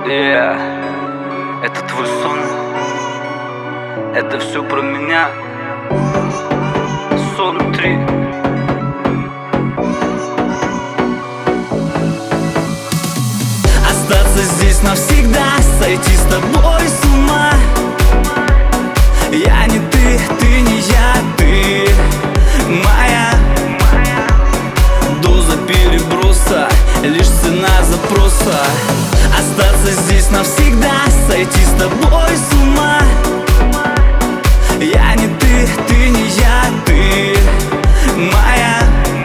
Это твой сон, это все про меня. Сон 3. Остаться здесь навсегда, сойти с тобой с ума. Я не ты, ты не я, ты моя. Доза переброса, лишь цена запроса. Остаться здесь навсегда, сойти с тобой с ума. Я не ты, ты не я, ты моя.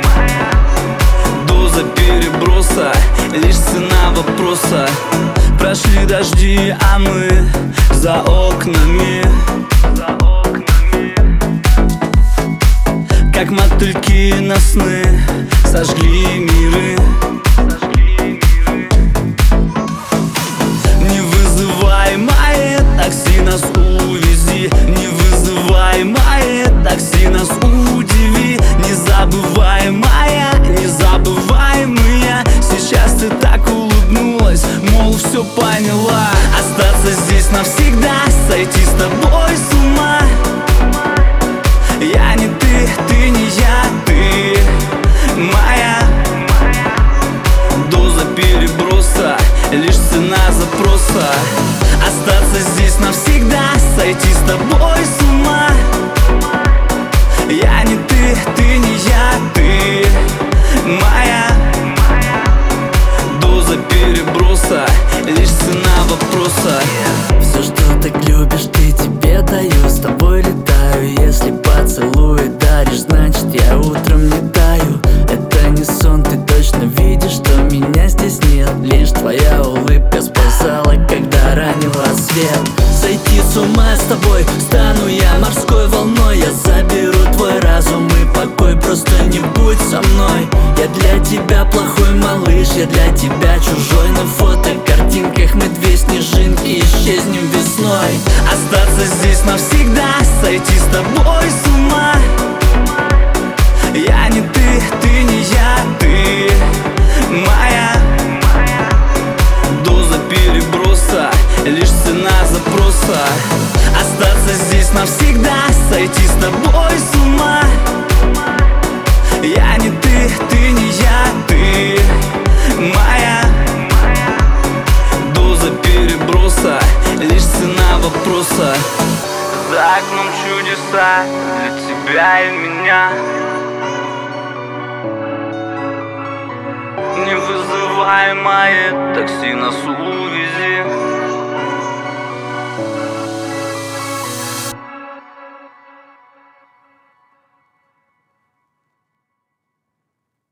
Доза переброса, лишь цена вопроса. Прошли дожди, а мы за окнами, как мотыльки на сны, сожгли миры. Невызываемое такси нас увези, невызываемое такси нас удиви. Незабываемая, незабываемая. Сейчас ты так улыбнулась, мол, все поняла. Остаться здесь навсегда, сойти с тобой с ума. Я не ты, ты не я, ты моя. Доза переброса, лишь цена запроса. Остаться здесь навсегда, сойти с тобой с ума. Я не ты, ты не я, ты моя. Доза переброса, лишь цена вопроса. Все, что так любишь, ты тебе даю. С тобой летаю, если поцелуй даришь, значит я утром не таю. Это не сон, ты точно видишь, что меня здесь нет. Лишь твоя улыбка спасала, когда ранила свет. Сойти с ума с тобой, стану я морской волной. Я заберу твой разум и покой, просто не будь со мной. Я для тебя плохой малыш, я для тебя чужой. На фотокартинках мы две снежинки, исчезнем весной. Остаться здесь навсегда, сойти с тобой с ума. Я не ты, ты не я, ты моя. Доза переброса, лишь цена запроса. Остаться здесь навсегда, сойти с тобой с ума. Я не ты, ты не я, ты моя. Доза переброса, лишь цена вопроса. За окном чудеса для тебя и меня. Невызываемое такси нас увезет.